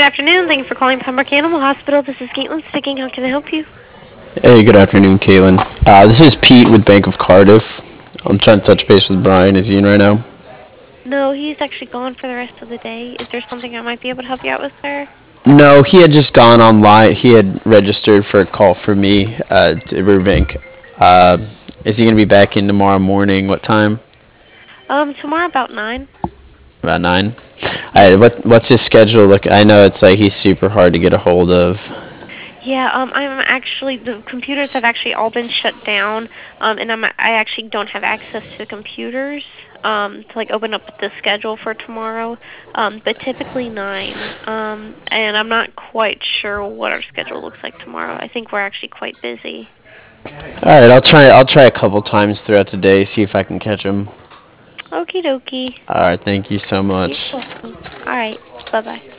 afternoon. Thank you for calling Pembroke Animal Hospital. This is Caitlin speaking. How can I help you? Hey, good afternoon, Caitlin. This is Pete with Bank of Cardiff. I'm trying to touch base with Brian. Is he in right now? No, he's actually gone for the rest of the day. Is there something I might be able to help you out with, sir? No, he had just gone online. He had registered for a call from me to Riverbank. Uh, is he going to be back in tomorrow morning? What time? Tomorrow about 9. About 9? Yes. Alright, what's his schedule look? I know it's like he's super hard to get a hold of. Yeah, the computers have actually all been shut down, and I actually don't have access to the computers, to like open up the schedule for tomorrow, but typically 9, and I'm not quite sure what our schedule looks like tomorrow. I think we're actually quite busy. Alright, I'll try a couple times throughout the day, see if I can catch him. Okie dokie. Alright, thank you so You're much. welcome. Alright, bye-bye.